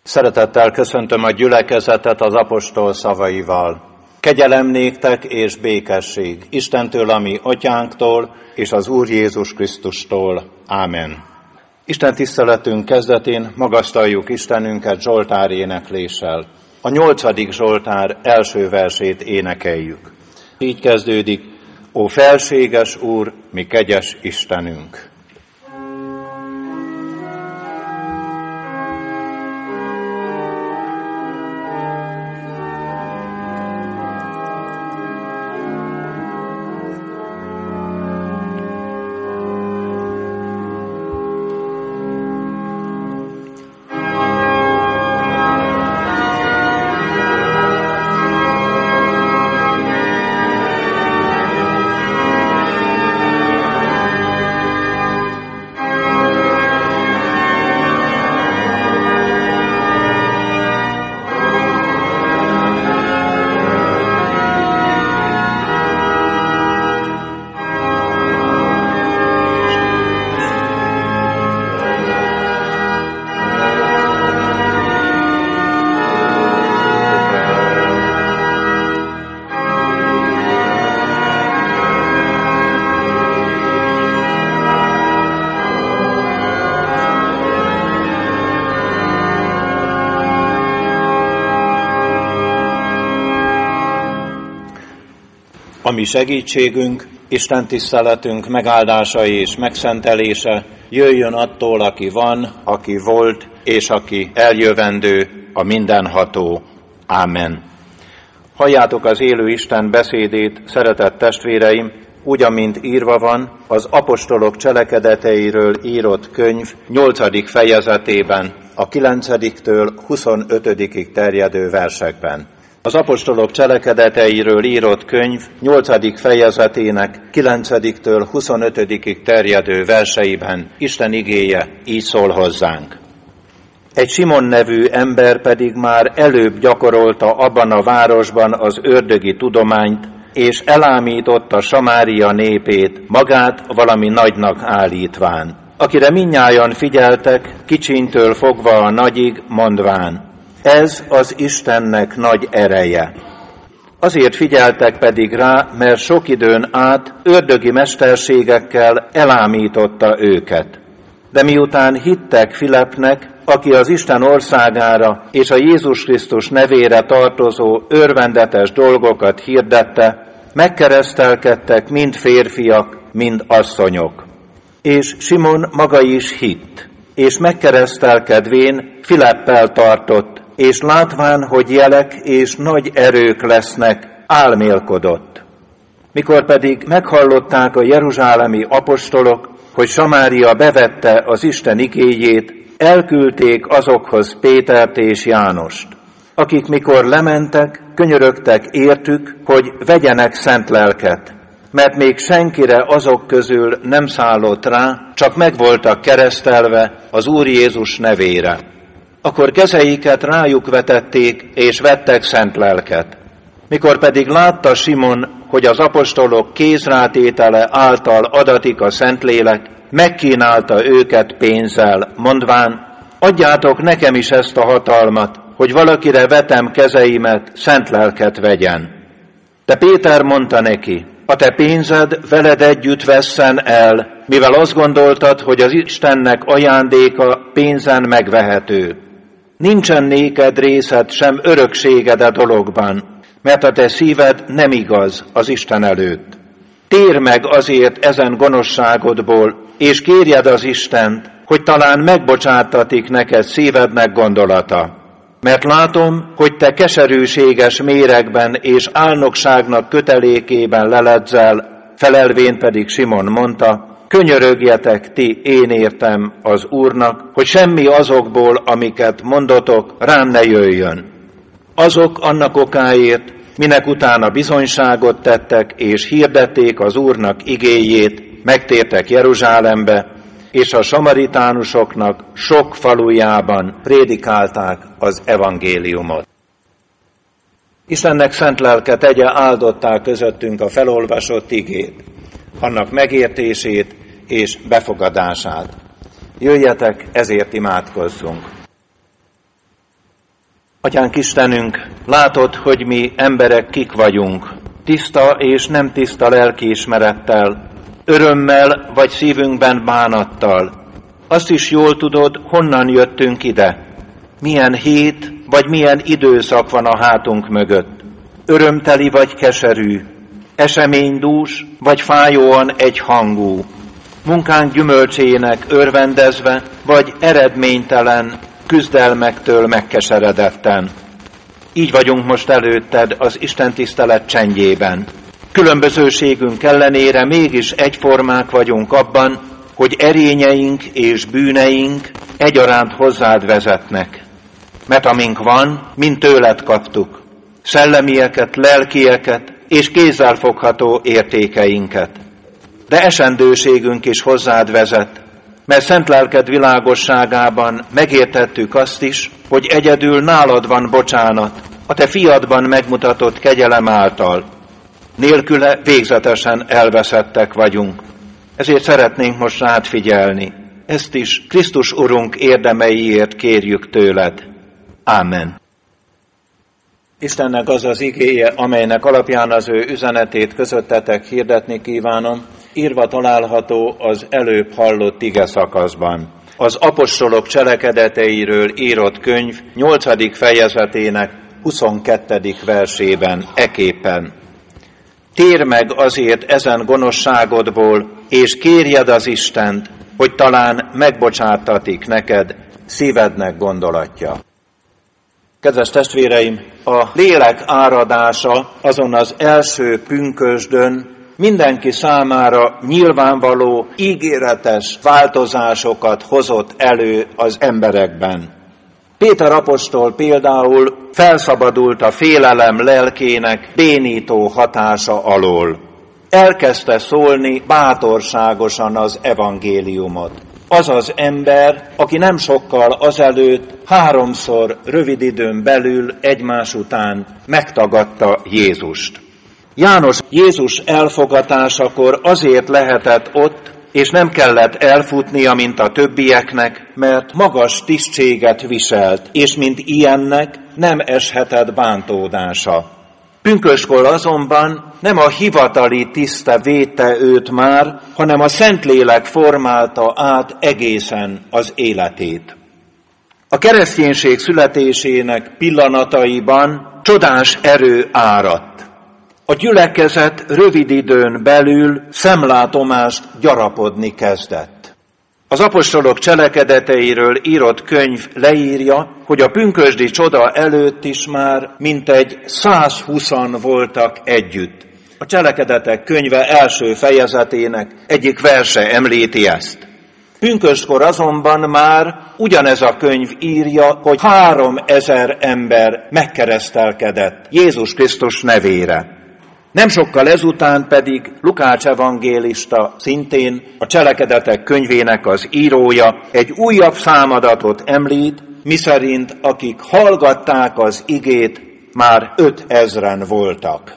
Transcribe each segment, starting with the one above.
Szeretettel köszöntöm a gyülekezetet az apostol szavaival. Kegyelem néktek és békesség Istentől, a mi atyánktól, és az Úr Jézus Krisztustól. Ámen. Isten tiszteletünk kezdetén magasztaljuk Istenünket zsoltár énekléssel. A 8. Zsoltár első versét énekeljük. Így kezdődik: Ó felséges Úr, mi kegyes Istenünk! A mi segítségünk, Isten tiszteletünk megáldása és megszentelése jöjjön attól, aki van, aki volt, és aki eljövendő, a mindenható. Ámen. Halljátok az élő Isten beszédét, szeretett testvéreim, úgy, amint írva van az apostolok cselekedeteiről írott könyv 8. fejezetében, a 9-től 25-ig terjedő versekben. Az apostolok cselekedeteiről írott könyv 8. fejezetének 9-től 25-ig terjedő verseiben Isten igéje így szól hozzánk. Egy Simon nevű ember pedig már előbb gyakorolta abban a városban az ördögi tudományt, és elámította Samária népét, magát valami nagynak állítván, akire mindnyájan figyeltek, kicsintől fogva a nagyig, mondván: ez az Istennek nagy ereje. Azért figyeltek pedig rá, mert sok időn át ördögi mesterségekkel elámította őket. De miután hittek Filipnek, aki az Isten országára és a Jézus Krisztus nevére tartozó örvendetes dolgokat hirdette, megkeresztelkedtek mind férfiak, mind asszonyok. És Simon maga is hitt, és megkeresztelkedvén Filippel tartott, és látván, hogy jelek és nagy erők lesznek, álmélkodott. Mikor pedig meghallották a jeruzsálemi apostolok, hogy Samária bevette az Isten igéjét, elküldték azokhoz Pétert és Jánost, akik mikor lementek, könyörögtek értük, hogy vegyenek szent lelket, mert még senkire azok közül nem szállott rá, csak meg voltak keresztelve az Úr Jézus nevére. Akkor kezeiket rájuk vetették, és vettek szent lelket. Mikor pedig látta Simon, hogy az apostolok kézrátétele által adatik a Szentlélek, megkínálta őket pénzzel, mondván: adjátok nekem is ezt a hatalmat, hogy valakire vetem kezeimet, szent lelket vegyen. De Péter mondta neki: a te pénzed veled együtt vesszen el, mivel azt gondoltad, hogy az Istennek ajándéka pénzen megvehető. Nincsen néked részed sem örökséged a dologban, mert a te szíved nem igaz az Isten előtt. Térj meg azért ezen gonoszságodból, és kérjed az Istent, hogy talán megbocsáttatik neked szívednek gondolata. Mert látom, hogy te keserűséges méregben és álnokságnak kötelékében leledzel, felelvén pedig Simon mondta: könyörögjetek ti én értem az Úrnak, hogy semmi azokból, amiket mondotok, rám ne jöjjön. Azok annak okáért, minek utána bizonyságot tettek, és hirdették az Úrnak igéjét, megtértek Jeruzsálembe, és a samaritánusoknak sok falujában prédikálták az evangéliumot. Istennek szent lelke tegye áldottá közöttünk a felolvasott igét, annak megértését és befogadását. Jöjjetek, ezért imádkozzunk. Atyánk Istenünk, látod, hogy mi emberek kik vagyunk, tiszta és nem tiszta lelkiismerettel, örömmel vagy szívünkben bánattal. Azt is jól tudod, honnan jöttünk ide, milyen hét vagy milyen időszak van a hátunk mögött, örömteli vagy keserű, eseménydús vagy fájóan egyhangú, munkánk gyümölcsének örvendezve vagy eredménytelen, küzdelmektől megkeseredetten. Így vagyunk most előtted az Isten tisztelet csendjében. Különbözőségünk ellenére mégis egyformák vagyunk abban, hogy erényeink és bűneink egyaránt hozzád vezetnek. Mert amink van, mind tőled kaptuk. Szellemieket, lelkieket és kézzelfogható értékeinket. De esendőségünk is hozzád vezet, mert szent lelked világosságában megértettük azt is, hogy egyedül nálad van bocsánat, a te fiadban megmutatott kegyelem által. Nélküle végzetesen elveszettek vagyunk. Ezért szeretnénk most rád figyelni. Ezt is Krisztus Urunk érdemeiért kérjük tőled. Ámen. Istennek az az igéje, amelynek alapján az ő üzenetét közöttetek hirdetni kívánom, írva található az előbb hallott ige szakaszban. Az apostolok cselekedeteiről írott könyv 8. fejezetének 22. versében eképpen. Térj meg azért ezen gonoszságodból, és kérjed az Istent, hogy talán megbocsáttatik neked szívednek gondolatja. Kedves testvéreim, a lélek áradása azon az első pünkösdön mindenki számára nyilvánvaló, ígéretes változásokat hozott elő az emberekben. Péter apostol például felszabadult a félelem lelkének bénító hatása alól. Elkezdte szólni bátorságosan az evangéliumot. Az az ember, aki nem sokkal azelőtt 3-szor rövid időn belül egymás után megtagadta Jézust. János Jézus elfogatásakor azért lehetett ott, és nem kellett elfutnia, mint a többieknek, mert magas tisztséget viselt, és mint ilyennek nem eshetett bántódása. Pünköskor azonban nem a hivatali tiszte védte őt már, hanem a Szentlélek formálta át egészen az életét. A kereszténység születésének pillanataiban csodás erő áradt. A gyülekezet rövid időn belül szemlátomást gyarapodni kezdett. Az apostolok cselekedeteiről írott könyv leírja, hogy a pünkösdi csoda előtt is már mintegy 120-an voltak együtt. A cselekedetek könyve első fejezetének egyik verse említi ezt. Pünköstkor azonban már ugyanez a könyv írja, hogy 3000 ember megkeresztelkedett Jézus Krisztus nevére. Nem sokkal ezután pedig Lukács evangélista, szintén a cselekedetek könyvének az írója egy újabb számadatot említ, miszerint akik hallgatták az igét, már 5000-en voltak.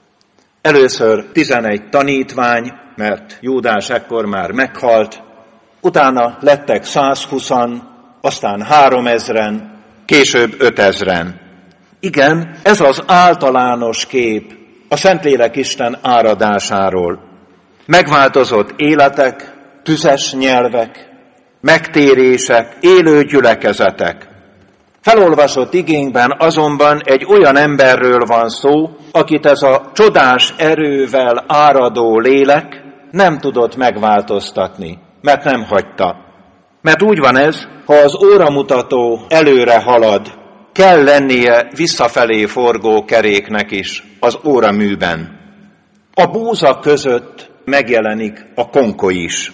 Először 11 tanítvány, mert Júdás ekkor már meghalt, utána lettek 120-an, aztán 3000-en, később 5000-en. Igen, ez az általános kép a Szentlélek Isten áradásáról. Megváltozott életek, tüzes nyelvek, megtérések, élő gyülekezetek. Felolvasott igénkben azonban egy olyan emberről van szó, akit ez a csodás erővel áradó lélek nem tudott megváltoztatni, mert nem hagyta. Mert úgy van ez, ha az óramutató előre halad, kell lennie visszafelé forgó keréknek is az óraműben. A búza között megjelenik a konkoly is.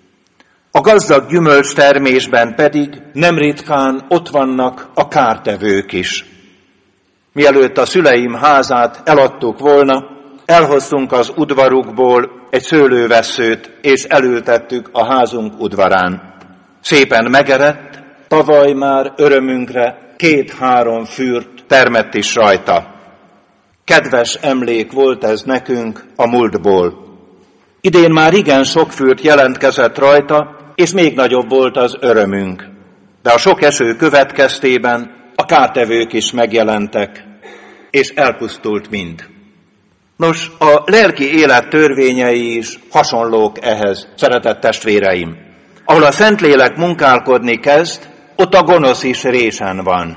A gazdag gyümölcstermésben pedig nem ritkán ott vannak a kártevők is. Mielőtt a szüleim házát eladtuk volna, elhoztunk az udvarukból egy szőlővesszőt, és elültettük a házunk udvarán. Szépen megerett, tavaly már örömünkre 2-3 fürt termett is rajta. Kedves emlék volt ez nekünk a múltból. Idén már igen sok fürt jelentkezett rajta, és még nagyobb volt az örömünk. De a sok eső következtében a kártevők is megjelentek, és elpusztult mind. Nos, a lelki élet törvényei is hasonlók ehhez, szeretett testvéreim. Ahol a Szentlélek munkálkodni kezd, ott a gonosz is résen van.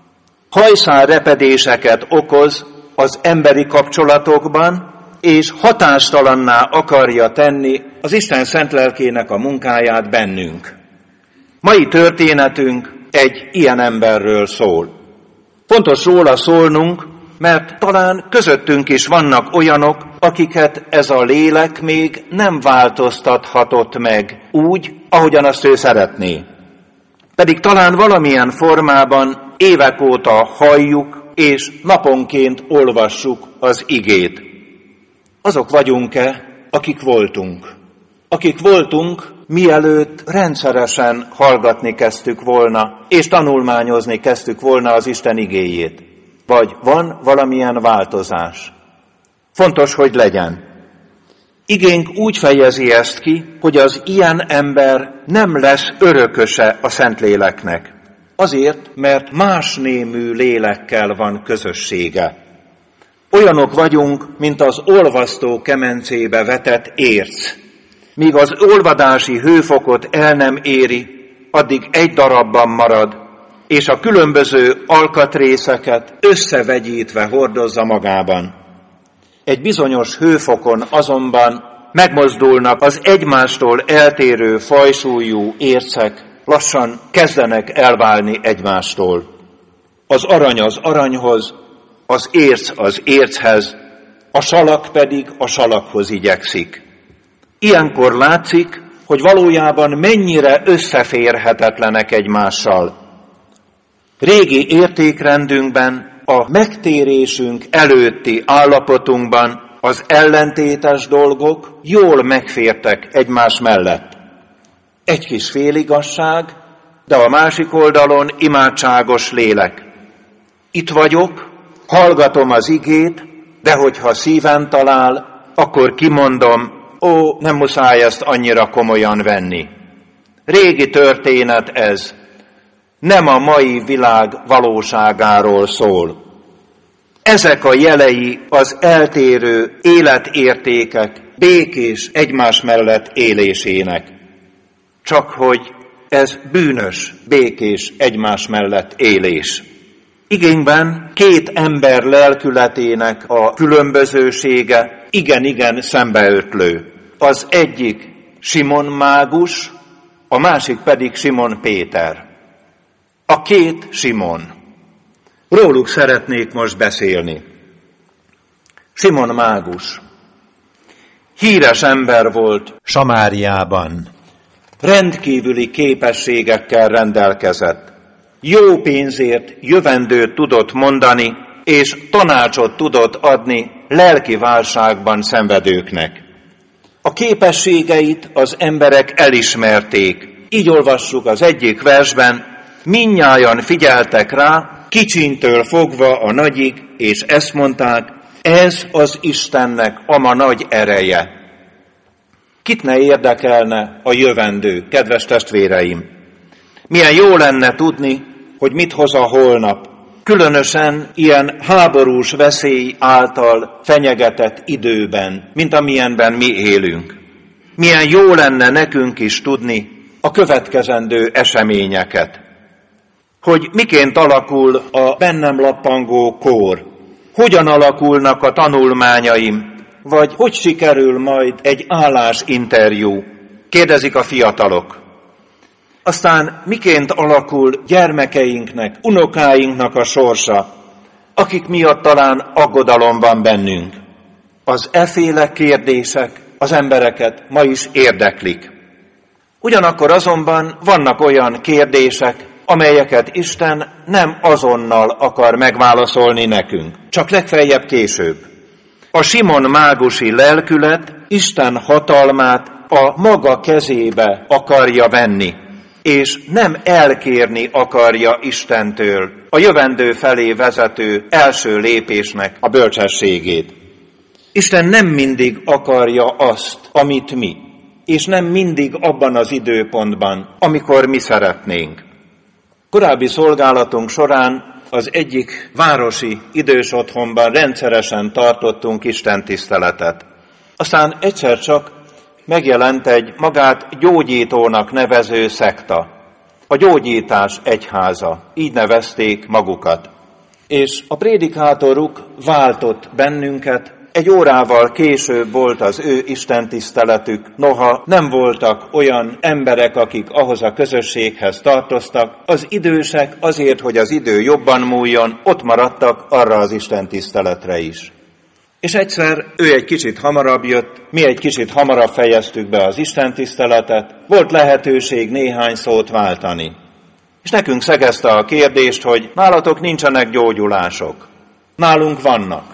Hajszálrepedéseket okoz az emberi kapcsolatokban, és hatástalanná akarja tenni az Isten szent lelkének a munkáját bennünk. Mai történetünk egy ilyen emberről szól. Fontos róla szólnunk, mert talán közöttünk is vannak olyanok, akiket ez a lélek még nem változtathatott meg úgy, ahogyan azt ő szeretné. Pedig talán valamilyen formában évek óta halljuk, és naponként olvassuk az igét. Azok vagyunk-e, akik voltunk? Akik voltunk, mielőtt rendszeresen hallgatni kezdtük volna, és tanulmányozni kezdtük volna az Isten igéjét. Vagy van valamilyen változás? Fontos, hogy legyen. Igénk úgy fejezi ezt ki, hogy az ilyen ember nem lesz örököse a Szentléleknek. Azért, mert más némű lélekkel van közössége. Olyanok vagyunk, mint az olvasztó kemencébe vetett érc. Míg az olvadási hőfokot el nem éri, addig egy darabban marad, és a különböző alkatrészeket összevegyítve hordozza magában. Egy bizonyos hőfokon azonban megmozdulnak az egymástól eltérő fajsúlyú ércek, lassan kezdenek elválni egymástól. Az arany az aranyhoz, az érc az érchez, a salak pedig a salakhoz igyekszik. Ilyenkor látszik, hogy valójában mennyire összeférhetetlenek egymással. Régi értékrendünkben, a megtérésünk előtti állapotunkban az ellentétes dolgok jól megfértek egymás mellett. Egy kis féligasság, de a másik oldalon imádságos lélek. Itt vagyok, hallgatom az igét, de hogyha szíven talál, akkor kimondom, nem muszáj ezt annyira komolyan venni. Régi történet ez. Nem a mai világ valóságáról szól. Ezek a jelei az eltérő életértékek békés egymás mellett élésének. Csak hogy ez bűnös, békés egymás mellett élés. Igényben két ember lelkületének a különbözősége igen szembeötlő. Az egyik Simon mágus, a másik pedig Simon Péter. A két Simon. Róluk szeretnék most beszélni. Simon mágus. Híres ember volt Samáriában. Rendkívüli képességekkel rendelkezett. Jó pénzért jövendőt tudott mondani, és tanácsot tudott adni lelki válságban szenvedőknek. A képességeit az emberek elismerték. Így olvassuk az egyik versben, mindnyájan figyeltek rá, kicsintől fogva a nagyig, és ezt mondták, ez az Istennek ama nagy ereje. Kit ne érdekelne a jövendő, kedves testvéreim? Milyen jó lenne tudni, hogy mit hoz a holnap, különösen ilyen háborús veszély által fenyegetett időben, mint amilyenben mi élünk. Milyen jó lenne nekünk is tudni a következendő eseményeket. Hogy miként alakul a bennem lappangó kór, hogyan alakulnak a tanulmányaim, vagy hogy sikerül majd egy állásinterjú, kérdezik a fiatalok. Aztán miként alakul gyermekeinknek, unokáinknak a sorsa, akik miatt talán aggodalom van bennünk. Az efféle kérdések az embereket ma is érdeklik. Ugyanakkor azonban vannak olyan kérdések, amelyeket Isten nem azonnal akar megválaszolni nekünk, csak legfeljebb később. A Simon mágusi lelkület Isten hatalmát a maga kezébe akarja venni, és nem elkérni akarja Istentől a jövendő felé vezető első lépésnek a bölcsességét. Isten nem mindig akarja azt, amit mi, és nem mindig abban az időpontban, amikor mi szeretnénk. Korábbi szolgálatunk során az egyik városi idős otthonban rendszeresen tartottunk istentiszteletet. Aztán egyszer csak megjelent egy magát gyógyítónak nevező szekta. A gyógyítás egyháza, így nevezték magukat. És a prédikátoruk váltott bennünket, egy órával később volt az ő istentiszteletük, noha nem voltak olyan emberek, akik ahhoz a közösséghez tartoztak, az idősek azért, hogy az idő jobban múljon, ott maradtak arra az istentiszteletre is. És egyszer ő egy kicsit hamarabb jött, mi egy kicsit hamarabb fejeztük be az istentiszteletet, volt lehetőség néhány szót váltani. És nekünk szegezte a kérdést, hogy nálatok nincsenek gyógyulások, nálunk vannak.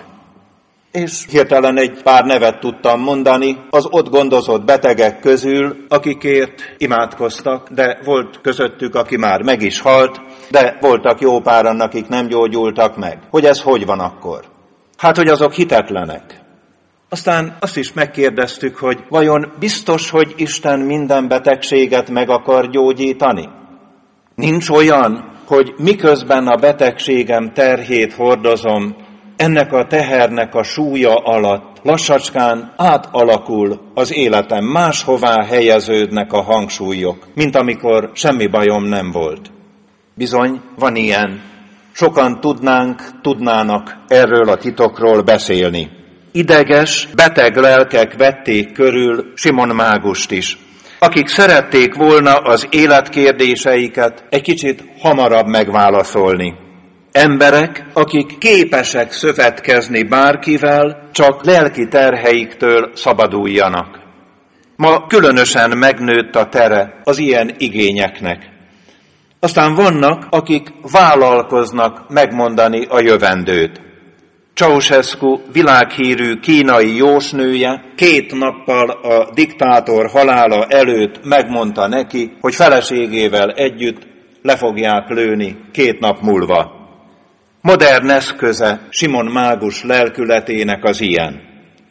És hirtelen egy pár nevet tudtam mondani az ott gondozott betegek közül, akikért imádkoztak, de volt közöttük, aki már meg is halt, de voltak jó páran, akik nem gyógyultak meg. Hogy ez hogy van akkor? Hát, hogy azok hitetlenek. Aztán azt is megkérdeztük, hogy vajon biztos, hogy Isten minden betegséget meg akar gyógyítani? Nincs olyan, hogy miközben a betegségem terhét hordozom, ennek a tehernek a súlya alatt lassacskán átalakul az életem, máshová helyeződnek a hangsúlyok, mint amikor semmi bajom nem volt. Bizony, van ilyen. Sokan tudnának erről a titokról beszélni. Ideges, beteg lelkek vették körül Simon Mágust is, akik szerették volna az életkérdéseiket egy kicsit hamarabb megválaszolni. Emberek, akik képesek szövetkezni bárkivel, csak lelki terheiktől szabaduljanak. Ma különösen megnőtt a tere az ilyen igényeknek. Aztán vannak, akik vállalkoznak megmondani a jövendőt. Ceausescu világhírű kínai jósnője 2 nappal a diktátor halála előtt megmondta neki, hogy feleségével együtt le fogják lőni 2 nap múlva. Modern eszköze Simon Mágus lelkületének az ilyen.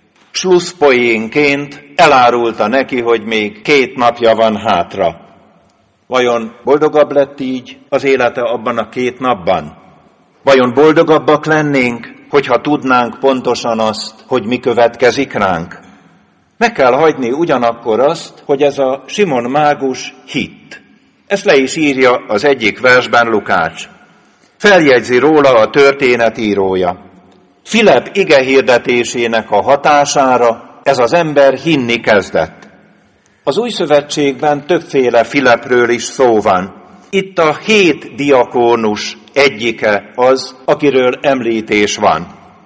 Slusszpoénként elárulta neki, hogy még 2 napja van hátra. Vajon boldogabb lett így az élete abban a 2 napban? Vajon boldogabbak lennénk, hogyha tudnánk pontosan azt, hogy mi következik ránk? Meg kell hagyni ugyanakkor azt, hogy ez a Simon Mágus hitt. Ezt le is írja az egyik versben Lukács. Feljegyzi róla a történetírója. Filep igehirdetésének a hatására ez az ember hinni kezdett. Az Új Szövetségben többféle Filepről is szó van. Itt a 7 diakónus egyike az, akiről említés van.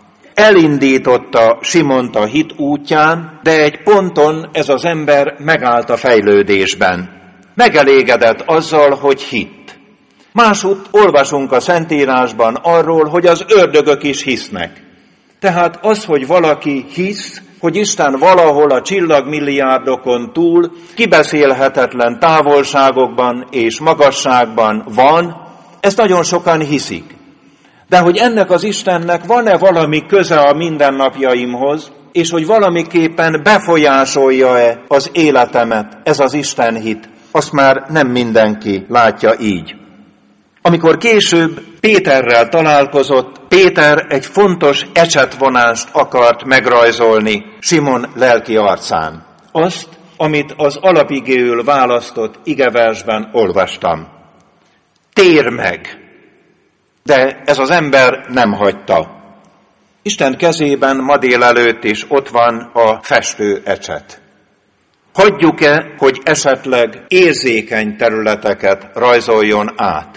Elindította Simont a hit útján, de egy ponton ez az ember megállt a fejlődésben. Megelégedett azzal, hogy hitt. Másút olvasunk a Szentírásban arról, hogy az ördögök is hisznek. Tehát az, hogy valaki hisz, hogy Isten valahol a csillagmilliárdokon túl, kibeszélhetetlen távolságokban és magasságban van, ezt nagyon sokan hiszik. De hogy ennek az Istennek van-e valami köze a mindennapjaimhoz, és hogy valamiképpen befolyásolja-e az életemet ez az Istenhit, azt már nem mindenki látja így. Amikor később Péterrel találkozott, Péter egy fontos ecsetvonást akart megrajzolni Simon lelki arcán. Azt, amit az alapigéül választott igeversben olvastam. Tér meg! De ez az ember nem hagyta. Isten kezében ma délelőtt is ott van a festő ecset. Hagyjuk-e, hogy esetleg érzékeny területeket rajzoljon át?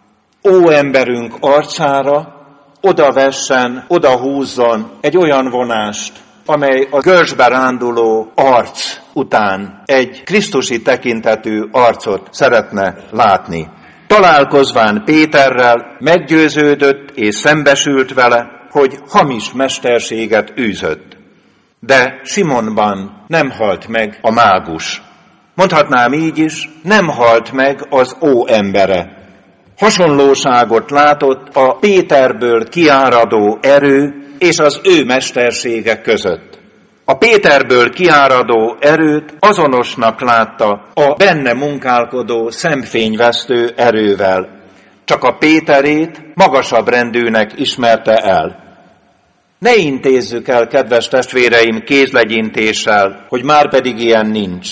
Ó emberünk arcára odavessen, odahúzzon egy olyan vonást, amely a görcsbe ránduló arc után egy krisztusi tekintetű arcot szeretne látni. Találkozván Péterrel meggyőződött és szembesült vele, hogy hamis mesterséget űzött. De Simonban nem halt meg a mágus. Mondhatnám így is, nem halt meg az óembere. Hasonlóságot látott a Péterből kiáradó erő és az ő mestersége között. A Péterből kiáradó erőt azonosnak látta a benne munkálkodó szemfényvesztő erővel. csak a Péterét magasabb rendűnek ismerte el. Ne intézzük el, kedves testvéreim, kézlegyintéssel, hogy már pedig ilyen nincs.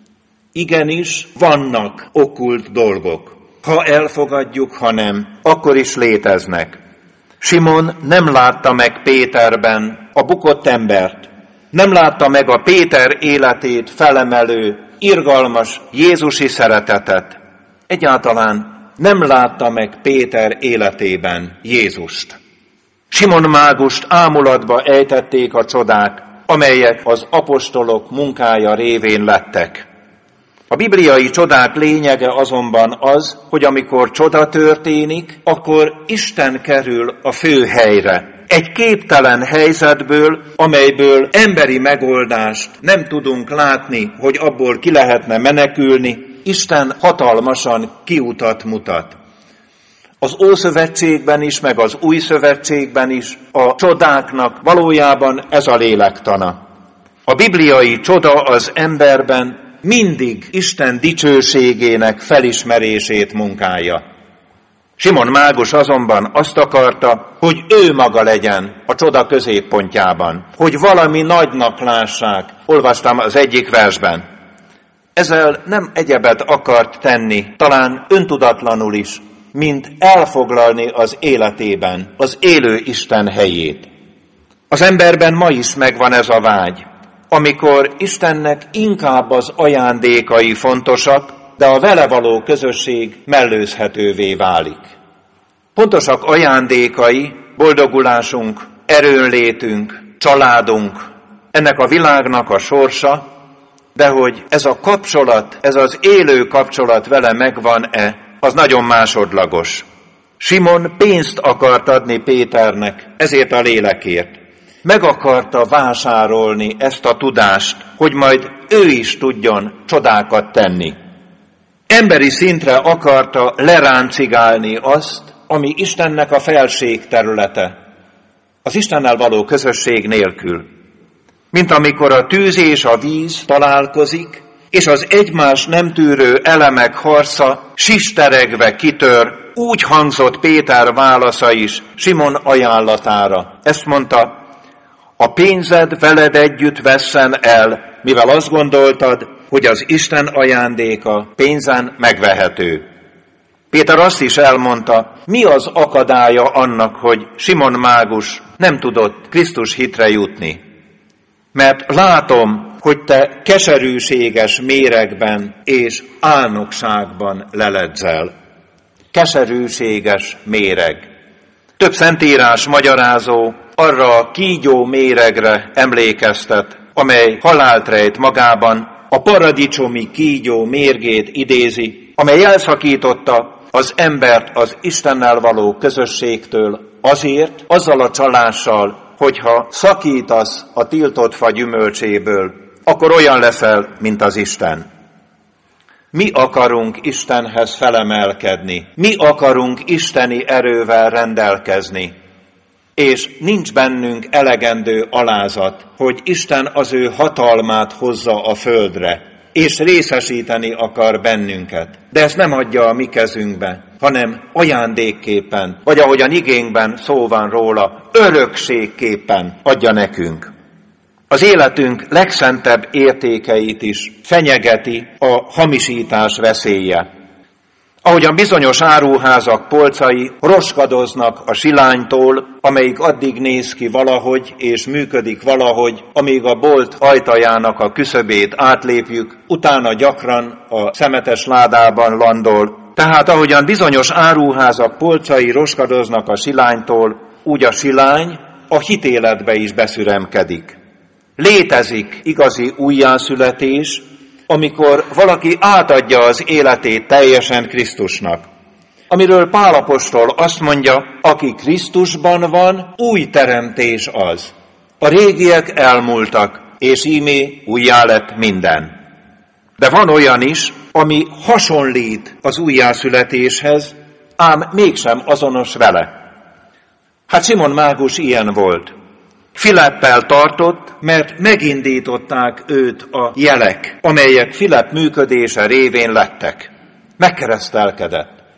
Igenis, vannak okkult dolgok. Ha elfogadjuk, ha nem, akkor is léteznek. Simon nem látta meg Péterben a bukott embert. Nem látta meg a Péter életét felemelő, irgalmas jézusi szeretetet. Egyáltalán nem látta meg Péter életében Jézust. Simon mágust ámulatba ejtették a csodák, amelyek az apostolok munkája révén lettek. A bibliai csodák lényege azonban az, hogy amikor csoda történik, akkor Isten kerül a főhelyre. Egy képtelen helyzetből, amelyből emberi megoldást nem tudunk látni, hogy abból ki lehetne menekülni, Isten hatalmasan kiutat mutat. Az Ószövetségben is, meg az Új Szövetségben is a csodáknak valójában ez a lélektana. A bibliai csoda az emberben mindig Isten dicsőségének felismerését munkálja. Simon mágus azonban azt akarta, hogy ő maga legyen a csoda középpontjában, hogy valami nagynak lássák. Olvastam az egyik versben. Ezzel nem egyebet akart tenni, talán öntudatlanul is, mint elfoglalni az életében az élő Isten helyét. Az emberben ma is megvan ez a vágy, amikor Istennek inkább az ajándékai fontosak, de a vele való közösség mellőzhetővé válik. Pontosak ajándékai, boldogulásunk, erőnlétünk, családunk, ennek a világnak a sorsa, de hogy ez a kapcsolat, ez az élő kapcsolat vele megvan-e, az nagyon másodlagos. Simon pénzt akart adni Péternek, ezért a lélekért. Meg akarta vásárolni ezt a tudást, hogy majd ő is tudjon csodákat tenni. Emberi szintre akarta leráncigálni azt, ami Istennek a felség területe, az Istennel való közösség nélkül. Mint amikor a tűz és a víz találkozik, és az egymás nem tűrő elemek harca sisteregve kitör, úgy hangzott Péter válasza is Simon ajánlatára. Ezt mondta, a pénzed veled együtt vesszen el, mivel azt gondoltad, hogy az Isten ajándéka pénzen megvehető. Péter azt is elmondta, mi az akadálya annak, hogy Simon mágus nem tudott Krisztus hitre jutni. Mert látom, hogy te keserűséges méregben és álnokságban leledzel. Keserűséges méreg. Több szentírás magyarázó arra a kígyó méregre emlékeztet, amely halált rejt magában, a paradicsomi kígyó mérgét idézi, amely elszakította az embert az Istennel való közösségtől azért, azzal a csalással, hogyha szakítasz a tiltott fa gyümölcséből, akkor olyan leszel, mint az Isten. Mi akarunk Istenhez felemelkedni, mi akarunk isteni erővel rendelkezni, és nincs bennünk elegendő alázat, hogy Isten az ő hatalmát hozza a földre, és részesíteni akar bennünket. De ezt nem adja a mi kezünkbe, hanem ajándékképpen, vagy ahogyan igénkben szó van róla, örökségképpen adja nekünk. Az életünk legszentebb értékeit is fenyegeti a hamisítás veszélye. Ahogyan bizonyos áruházak polcai roskadoznak a silánytól, amelyik addig néz ki valahogy, és működik valahogy, amíg a bolt ajtajának a küszöbét átlépjük, utána gyakran a szemetes ládában landol. Tehát ahogyan bizonyos áruházak polcai roskadoznak a silánytól, úgy a silány a hitéletbe is beszüremkedik. Létezik igazi újjászületés, amikor valaki átadja az életét teljesen Krisztusnak. Amiről Pál apostol azt mondja, aki Krisztusban van, új teremtés az. A régiek elmúltak, és íme újjá lett minden. De van olyan is, ami hasonlít az újjászületéshez, ám mégsem azonos vele. Hát Simon mágus ilyen volt. Filippel tartott, mert megindították őt a jelek, amelyek Filipp működése révén lettek. Megkeresztelkedett.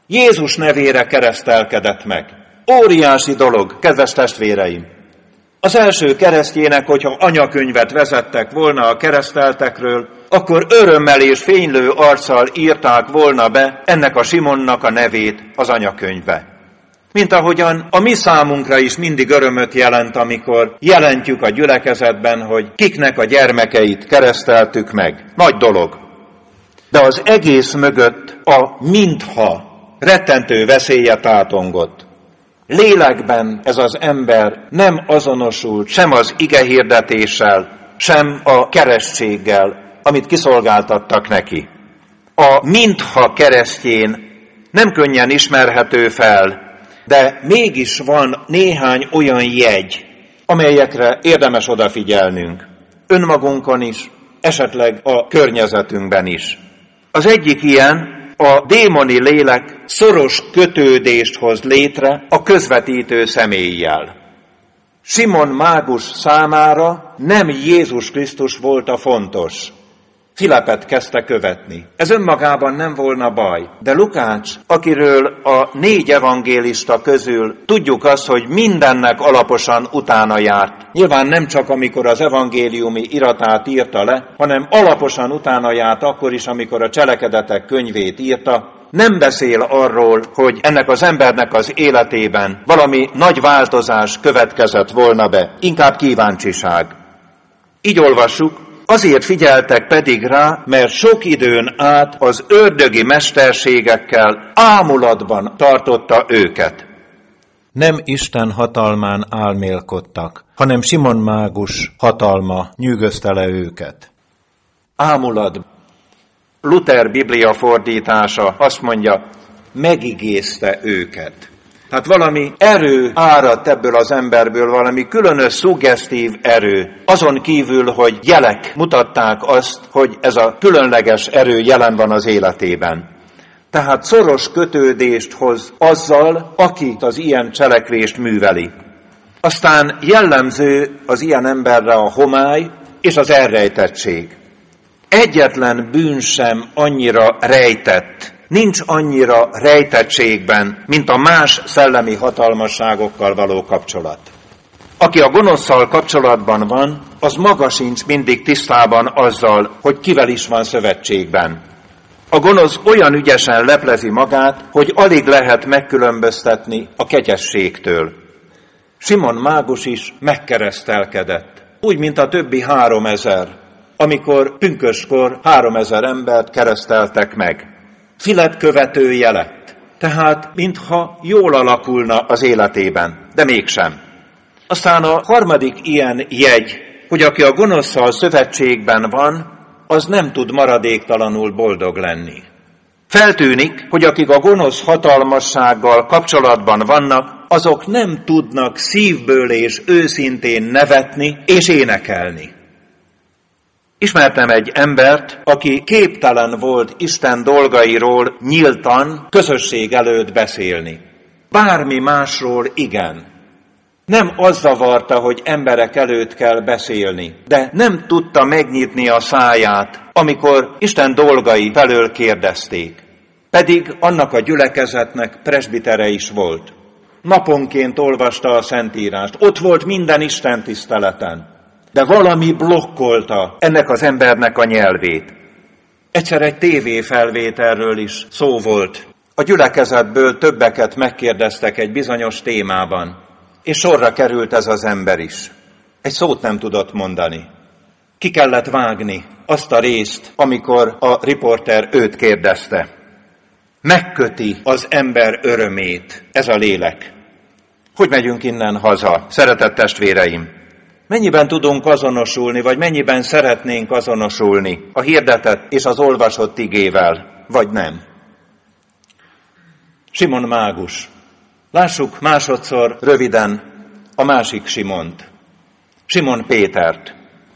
Jézus nevére keresztelkedett meg. Óriási dolog, kedves testvéreim! Az első keresztjének, hogyha anyakönyvet vezettek volna a kereszteltekről, akkor örömmel és fénylő arccal írták volna be ennek a Simonnak a nevét az anyakönyvbe. Mint ahogyan a mi számunkra is mindig örömöt jelent, amikor jelentjük a gyülekezetben, hogy kiknek a gyermekeit kereszteltük meg. Nagy dolog. De az egész mögött a mintha rettentő veszélye tátongott. Lélekben ez az ember nem azonosult sem az igehirdetéssel, sem a keresztséggel, amit kiszolgáltattak neki. A mintha keresztjén nem könnyen ismerhető fel, de mégis van néhány olyan jegy, amelyekre érdemes odafigyelnünk. Önmagunkon is, esetleg a környezetünkben is. Az egyik ilyen, a démoni lélek szoros kötődést hoz létre a közvetítő személlyel. Simon mágus számára nem Jézus Krisztus volt a fontos. Filepet kezdte követni. Ez önmagában nem volna baj, de Lukács, akiről a 4 evangélista közül tudjuk azt, hogy mindennek alaposan utána járt. Nyilván nem csak amikor az evangéliumi iratát írta le, hanem alaposan utána járt akkor is, amikor a cselekedetek könyvét írta. Nem beszél arról, hogy ennek az embernek az életében valami nagy változás következett volna be, inkább kíváncsiság. Így olvassuk, azért figyeltek pedig rá, mert sok időn át az ördögi mesterségekkel ámulatban tartotta őket. Nem Isten hatalmán álmélkodtak, hanem Simon mágus hatalma nyűgözte le őket. Ámulat. Luther Biblia fordítása azt mondja, megigézte őket. Tehát valami erő áradt ebből az emberből, valami különös szuggesztív erő. Azon kívül, hogy jelek mutatták azt, hogy ez a különleges erő jelen van az életében. Tehát szoros kötődést hoz azzal, aki az ilyen cselekvést műveli. Aztán jellemző az ilyen emberre a homály és az elrejtettség. Egyetlen bűn sem annyira rejtett, nincs annyira rejtettségben, mint a más szellemi hatalmasságokkal való kapcsolat. Aki a gonoszszal kapcsolatban van, az maga sincs mindig tisztában azzal, hogy kivel is van szövetségben. A gonosz olyan ügyesen leplezi magát, hogy alig lehet megkülönböztetni a kegyességtől. Simon mágus is megkeresztelkedett, úgy, mint a többi 3000, amikor pünköskor 3000 embert kereszteltek meg. Filep követője lett, tehát mintha jól alakulna az életében, de mégsem. Aztán a harmadik ilyen jegy, hogy aki a gonoszszal szövetségben van, az nem tud maradéktalanul boldog lenni. Feltűnik, hogy akik a gonosz hatalmassággal kapcsolatban vannak, azok nem tudnak szívből és őszintén nevetni és énekelni. Ismertem egy embert, aki képtelen volt Isten dolgairól nyíltan közösség előtt beszélni. Bármi másról igen. Nem az zavarta, hogy emberek előtt kell beszélni, de nem tudta megnyitni a száját, amikor Isten dolgai felől kérdezték. Pedig annak a gyülekezetnek presbitere is volt. Naponként olvasta a Szentírást, ott volt minden Isten tiszteleten. De valami blokkolta ennek az embernek a nyelvét. Egyszer egy tévéfelvételről is szó volt. A gyülekezetből többeket megkérdeztek egy bizonyos témában, és sorra került ez az ember is. Egy szót nem tudott mondani. Ki kellett vágni azt a részt, amikor a riporter őt kérdezte. Megköti az ember örömét ez a lélek. Hogy megyünk innen haza, szeretett testvéreim? Mennyiben tudunk azonosulni, vagy mennyiben szeretnénk azonosulni a hirdetett és az olvasott igével, vagy nem? Simon mágus. Lássuk másodszor röviden a másik Simont. Simon Pétert.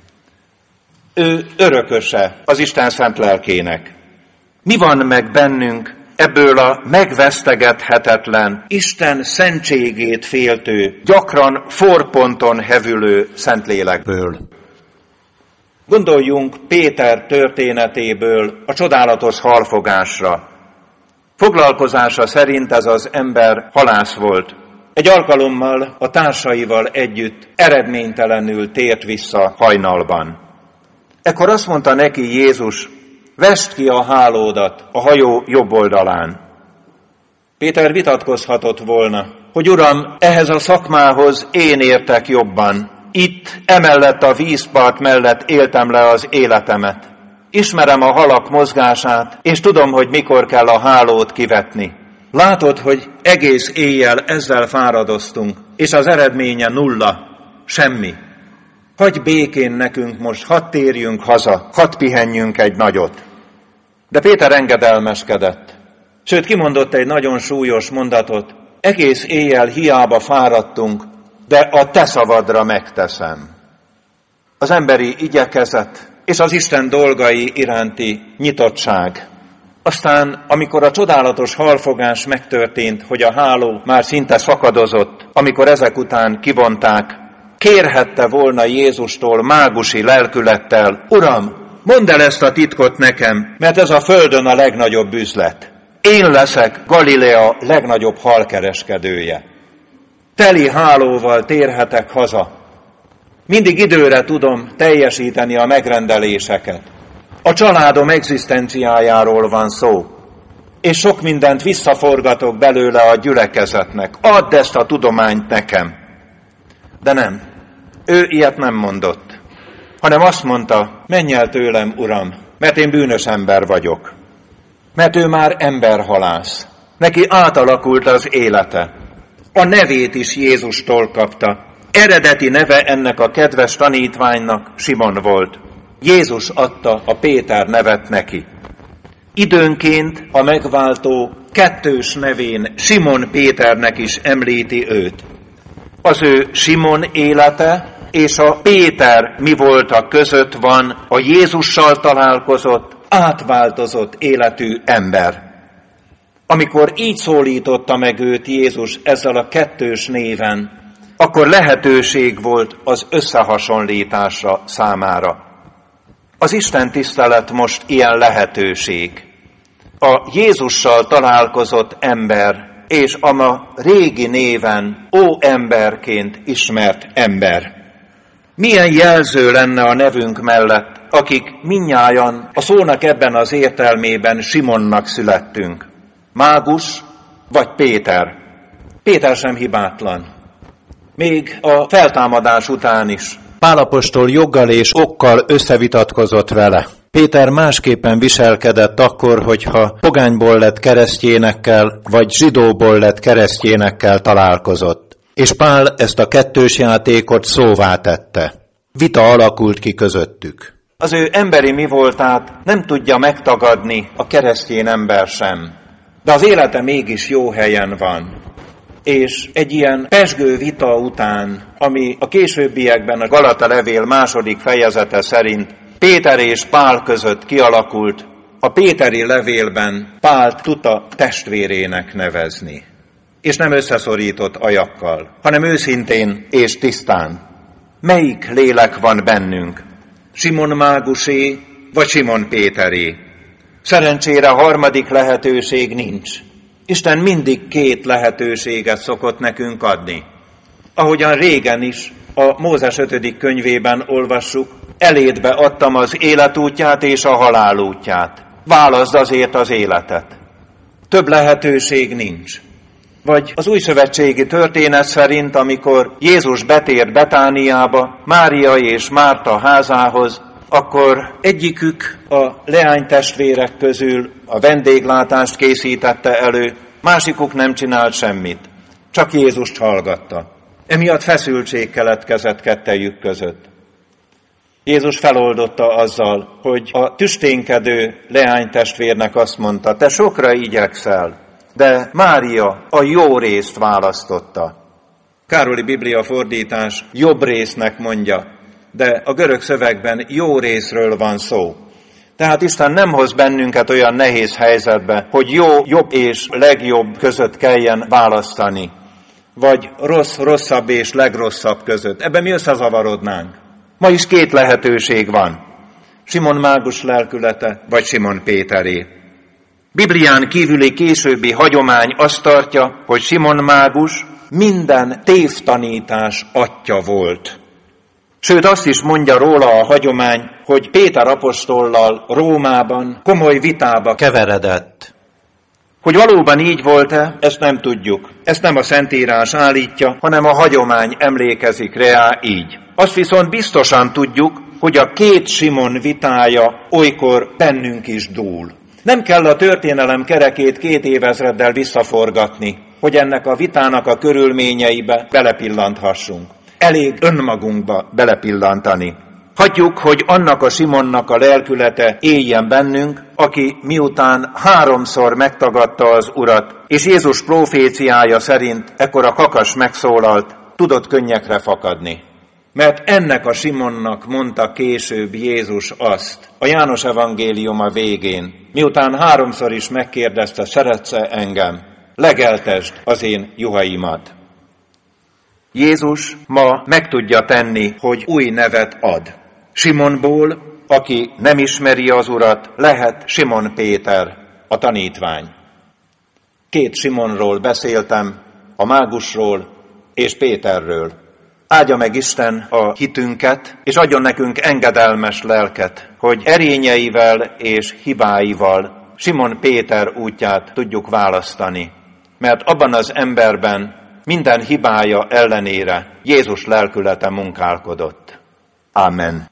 Ő örököse az Isten szent lelkének. Mi van meg bennünk ebből a megvesztegethetetlen, Isten szentségét féltő, gyakran forponton hevülő Szentlélekből? Gondoljunk Péter történetéből a csodálatos halfogásra. Foglalkozása szerint ez az ember halász volt. Egy alkalommal a társaival együtt eredménytelenül tért vissza hajnalban. Ekkor azt mondta neki Jézus, vesd ki a hálódat a hajó jobb oldalán. Péter vitatkozhatott volna, hogy Uram, ehhez a szakmához én értek jobban. Itt, emellett a vízpart mellett éltem le az életemet. Ismerem a halak mozgását, és tudom, hogy mikor kell a hálót kivetni. Látod, hogy egész éjjel ezzel fáradoztunk, és az eredménye nulla, semmi. Hagyj békén nekünk most, hadd térjünk haza, hadd pihenjünk egy nagyot. De Péter engedelmeskedett. Sőt, kimondott egy nagyon súlyos mondatot, egész éjjel hiába fáradtunk, de a te szavadra megteszem. Az emberi igyekezet és az Isten dolgai iránti nyitottság. Aztán, amikor a csodálatos halfogás megtörtént, hogy a háló már szinte szakadozott, amikor ezek után kivonták, kérhette volna Jézustól mágusi lelkülettel, Uram, mondd el ezt a titkot nekem, mert ez a földön a legnagyobb üzlet. Én leszek Galilea legnagyobb halkereskedője. Teli hálóval térhetek haza. Mindig időre tudom teljesíteni a megrendeléseket. A családom egzisztenciájáról van szó, és sok mindent visszaforgatok belőle a gyülekezetnek. Add ezt a tudományt nekem. De nem, ő ilyet nem mondott, hanem azt mondta, menj el tőlem, Uram, mert én bűnös ember vagyok. Mert ő már emberhalász. Neki átalakult az élete. A nevét is Jézustól kapta. Eredeti neve ennek a kedves tanítványnak Simon volt. Jézus adta a Péter nevet neki. Időnként a megváltó kettős nevén Simon Péternek is említi őt. Az ő Simon élete és a Péter mi voltak között van a Jézussal találkozott, átváltozott életű ember. Amikor így szólította meg őt Jézus ezzel a kettős néven, akkor lehetőség volt az összehasonlításra számára. Az Isten tisztelet most ilyen lehetőség. A Jézussal találkozott ember, és a ma régi néven ó emberként ismert ember. Milyen jelző lenne a nevünk mellett, akik mindnyájan a szónak ebben az értelmében Simonnak születtünk. Mágus vagy Péter. Péter sem hibátlan. Még a feltámadás után is. Pál apostol joggal és okkal összevitatkozott vele. Péter másképpen viselkedett akkor, hogyha pogányból lett keresztjénekkel, vagy zsidóból lett keresztjénekkel találkozott. És Pál ezt a kettős játékot szóvá tette. Vita alakult ki közöttük. Az ő emberi mi voltát nem tudja megtagadni a keresztény ember sem. De az élete mégis jó helyen van. És egy ilyen pezsgő vita után, ami a későbbiekben a Galata levél 2. fejezete szerint Péter és Pál között kialakult, a péteri levélben Pált tudta testvérének nevezni. És nem összeszorított ajakkal, hanem őszintén és tisztán. Melyik lélek van bennünk? Simon mágusé, vagy Simon Péteré? Szerencsére harmadik lehetőség nincs. Isten mindig 2 lehetőséget szokott nekünk adni. Ahogyan régen is, a Mózes 5. könyvében olvassuk, elédbe adtam az életútját és a halálútját. Válaszd azért az életet. Több lehetőség nincs. Vagy az újszövetségi történet szerint, amikor Jézus betért Betániába, Mária és Márta házához, akkor egyikük a leánytestvérek közül a vendéglátást készítette elő, másikuk nem csinált semmit, csak Jézust hallgatta. Emiatt feszültség keletkezett kettejük között. Jézus feloldotta azzal, hogy a tüsténkedő leánytestvérnek azt mondta, te sokra igyekszel, de Mária a jó részt választotta. Károli Biblia fordítás jobb résznek mondja, de a görög szövegben jó részről van szó. Tehát Isten nem hoz bennünket olyan nehéz helyzetbe, hogy jó, jobb és legjobb között kelljen választani, vagy rossz, rosszabb és legrosszabb között. Ebben mi összezavarodnánk. Ma is 2 lehetőség van. Simon mágus lelkülete, vagy Simon Péteré. Biblián kívüli későbbi hagyomány azt tartja, hogy Simon mágus minden tévtanítás atya volt. Sőt, azt is mondja róla a hagyomány, hogy Péter apostollal Rómában komoly vitába keveredett. Hogy valóban így volt-e, ezt nem tudjuk. Ezt nem a Szentírás állítja, hanem a hagyomány emlékezik rá így. Azt viszont biztosan tudjuk, hogy a két Simon vitája olykor bennünk is dúl. Nem kell a történelem kerekét 2 évezreddel visszaforgatni, hogy ennek a vitának a körülményeibe belepillanthassunk. Elég önmagunkba belepillantani. Hagyjuk, hogy annak a Simonnak a lelkülete éljen bennünk, aki miután 3-szor megtagadta az Urat, és Jézus proféciája szerint ekkor a kakas megszólalt, tudott könnyekre fakadni. Mert ennek a Simonnak mondta később Jézus azt, a János evangéliuma végén, miután 3-szor is megkérdezte, szeretsz-e engem, legeltesd az én juhaimat. Jézus ma meg tudja tenni, hogy új nevet ad. Simonból, aki nem ismeri az Urat, lehet Simon Péter, a tanítvány. 2 Simonról beszéltem, a mágusról és Péterről. Áldja meg Isten a hitünket, és adjon nekünk engedelmes lelket, hogy erényeivel és hibáival Simon Péter útját tudjuk választani. Mert abban az emberben minden hibája ellenére Jézus lelkülete munkálkodott. Amen.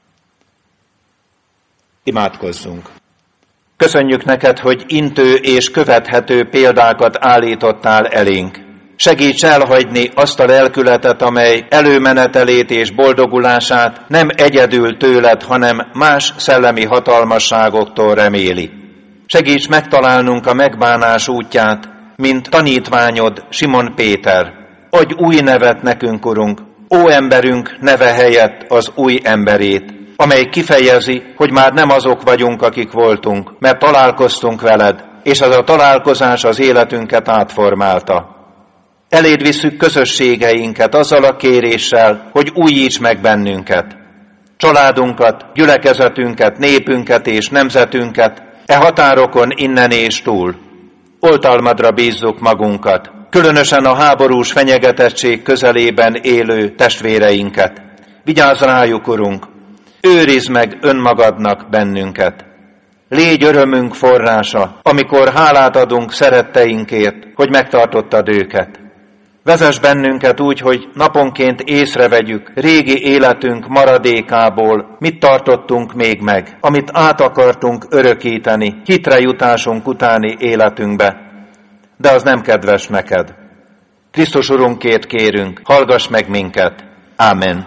Imádkozzunk. Köszönjük neked, hogy intő és követhető példákat állítottál elénk. Segíts elhagyni azt a lelkületet, amely előmenetelét és boldogulását nem egyedül tőled, hanem más szellemi hatalmasságoktól reméli. Segíts megtalálnunk a megbánás útját, mint tanítványod Simon Péter. Adj új nevet nekünk, Urunk, óemberünk neve helyett az új emberét, amely kifejezi, hogy már nem azok vagyunk, akik voltunk, mert találkoztunk veled, és az a találkozás az életünket átformálta. Eléd visszük közösségeinket azzal a kéréssel, hogy újíts meg bennünket. Családunkat, gyülekezetünket, népünket és nemzetünket, e határokon innen és túl. Oltalmadra bízzuk magunkat, különösen a háborús fenyegetettség közelében élő testvéreinket. Vigyázz rájuk, Urunk, őrizd meg önmagadnak bennünket. Légy örömünk forrása, amikor hálát adunk szeretteinkért, hogy megtartottad őket. Vezess bennünket úgy, hogy naponként észrevegyük régi életünk maradékából, mit tartottunk még meg, amit át akartunk örökíteni hitre jutásunk utáni életünkbe. De az nem kedves neked. Krisztus Urunkért kérünk, hallgass meg minket. Ámen.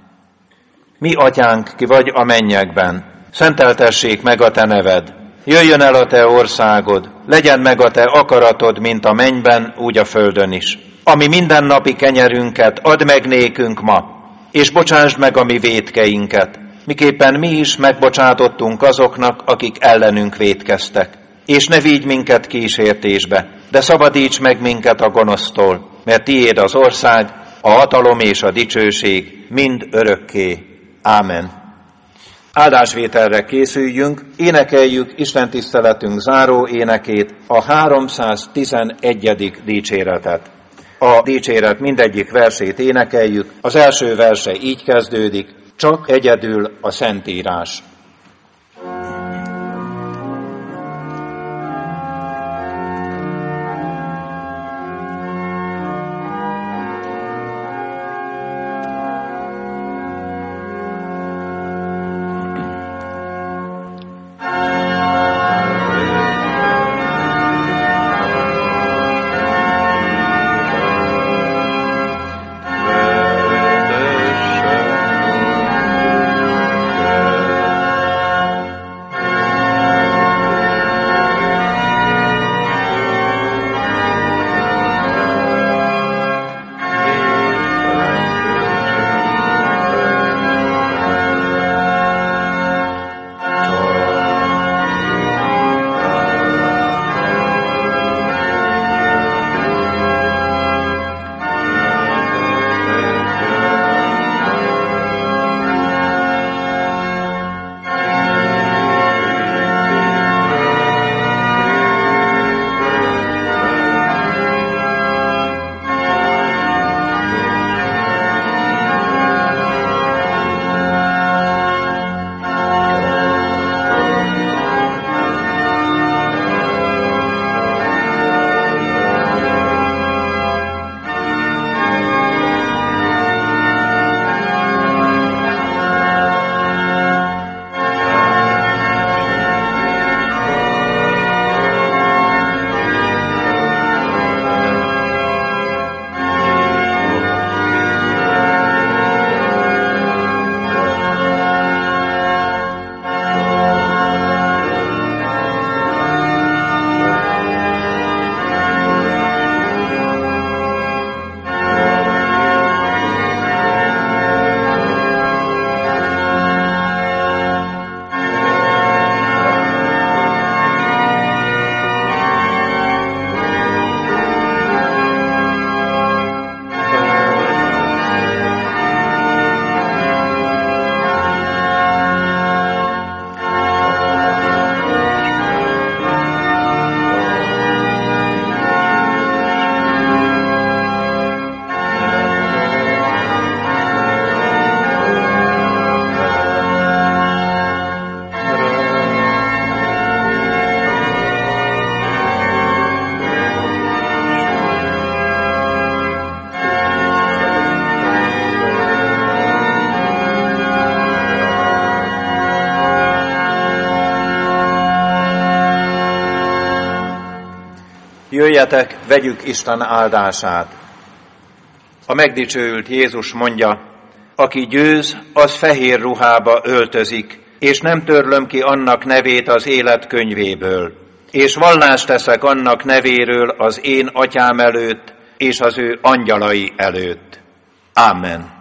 Mi atyánk, ki vagy a mennyekben, szenteltessék meg a te neved. Jöjjön el a te országod, legyen meg a te akaratod, mint a mennyben, úgy a földön is. Ami mindennapi kenyerünket add meg nékünk ma, és bocsásd meg a mi vétkeinket, miképpen mi is megbocsátottunk azoknak, akik ellenünk vétkeztek. És ne vigy minket kísértésbe, de szabadíts meg minket a gonosztól, mert tiéd az ország, a hatalom és a dicsőség mind örökké. Ámen. Áldásvételre készüljünk, énekeljük Isten tiszteletünk záró énekét, a 311. dicséretet. A dicséret mindegyik versét énekeljük, az első verse így kezdődik, csak egyedül a Szentírás. Jöjjetek, vegyük Isten áldását. A megdicsőült Jézus mondja, aki győz, az fehér ruhába öltözik, és nem törlöm ki annak nevét az élet könyvéből, és vallást teszek annak nevéről az én atyám előtt, és az ő angyalai előtt. Amen.